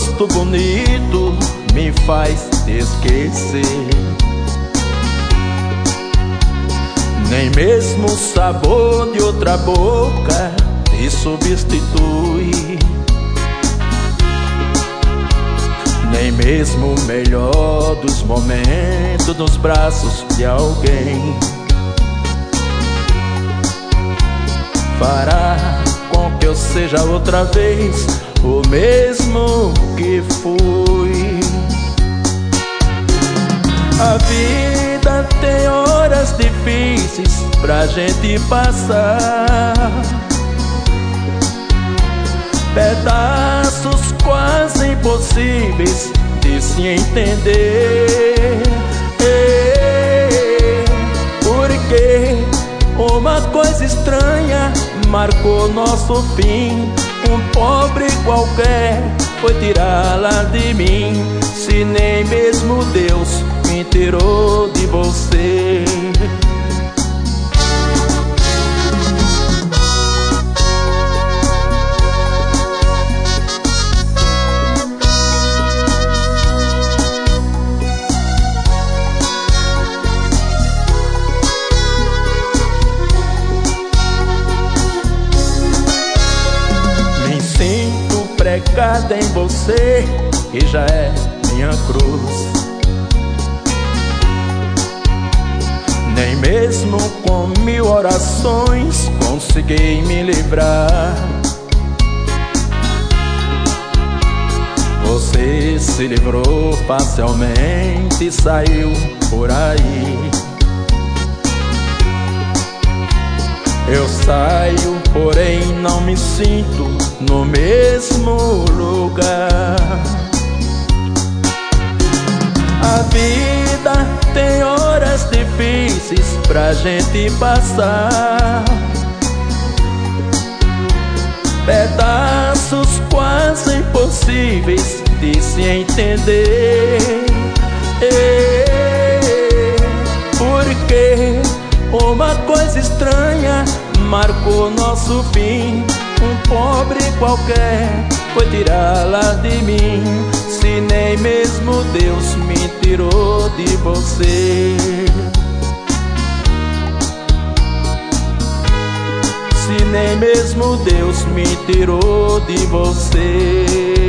rosto bonito me faz te esquecer. Nem mesmo o sabor de outra boca te substitui. Nem mesmo o melhor dos momentos nos braços de alguém fará com que eu seja outra vez o mesmo que fui. A vida tem horas difíceis pra gente passar, pedaços quase impossíveis de se entender. Porque uma coisa estranha marcou nosso fim. Um pobre qualquer foi tirá-la de mim. Se nem mesmo Deus me tirou de você. Pregada em você, que já é minha cruz. Nem mesmo com 1000 orações consegui me livrar. Você se livrou facilmente e saiu por aí. Eu saio, porém não me sinto no mesmo lugar. A vida tem horas difíceis pra gente passar, pedaços quase impossíveis de se entender. Porque uma coisa estranha marcou nosso fim. Um pobre qualquer foi tirá-la de mim. Se nem mesmo Deus me tirou de você. Se nem mesmo Deus me tirou de você.